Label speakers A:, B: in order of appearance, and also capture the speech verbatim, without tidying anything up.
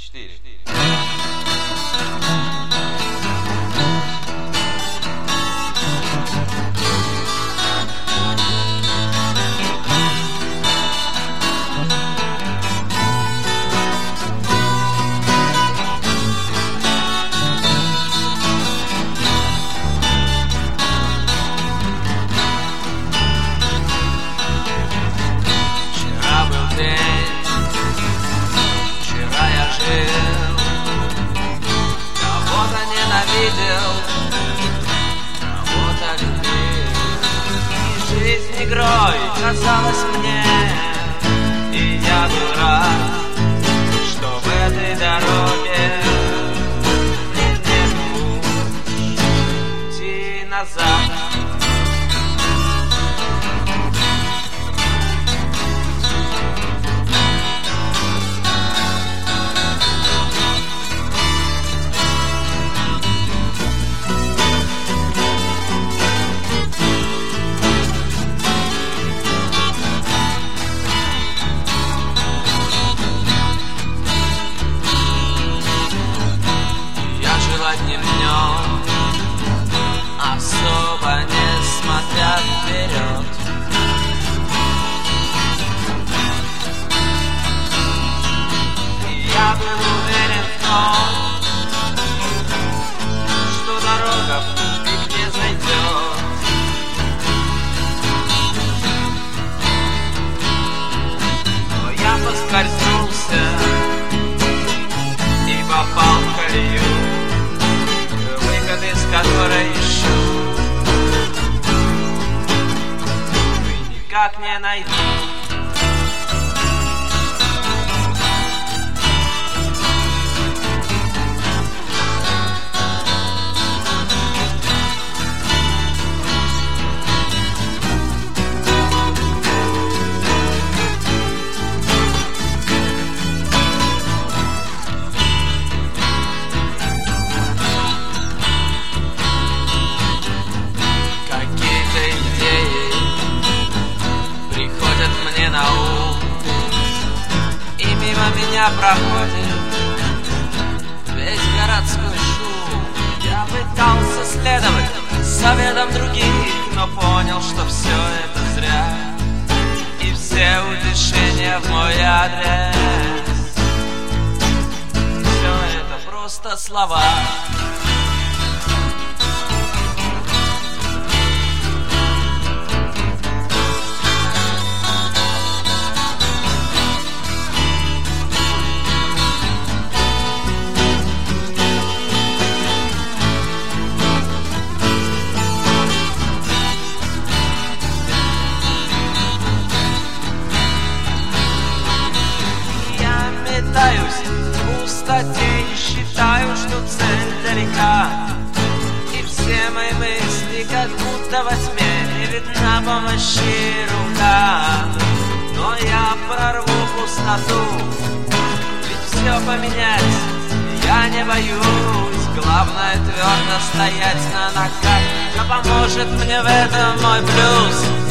A: четыре.
B: Кого-то ненавидел, кого-то любил, и жизнь игрой казалась мне, и я был рад, что в этой дороге нет пути назад. Одним днем, особо не смотря вперед, и я был уверен в том, что дорога в тупик не зайдет. Но я поскользнулся и попал в колею, из которой ищу, и никак не найду. На ум, и мимо меня проходит весь городской шум. Я пытался следовать советам других, но понял, что все это зря, и все утешения в мой адрес — все это просто слова. Метаюсь в пустоте и считаю, что цель далека, и все мои мысли как будто во тьме, не видна помощи рука. Но я прорву пустоту, ведь все поменять я не боюсь. Главное твердо стоять на ногах, но поможет мне в этом мой блюз.